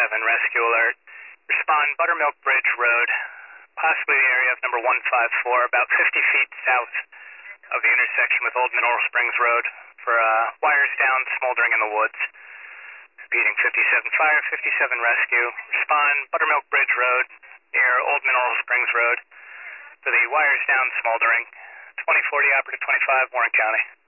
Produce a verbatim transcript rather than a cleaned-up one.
fifty-seven, rescue alert. Respond Buttermilk Bridge Road, possibly the area of number one five four, about fifty feet south of the intersection with Old Mineral Springs Road for uh, wires down, smoldering in the woods. Repeating, fifty-seven fire, fifty-seven rescue. Respond Buttermilk Bridge Road near Old Mineral Springs Road for the wires down, smoldering. twenty forty, operative twenty-five, Warren County.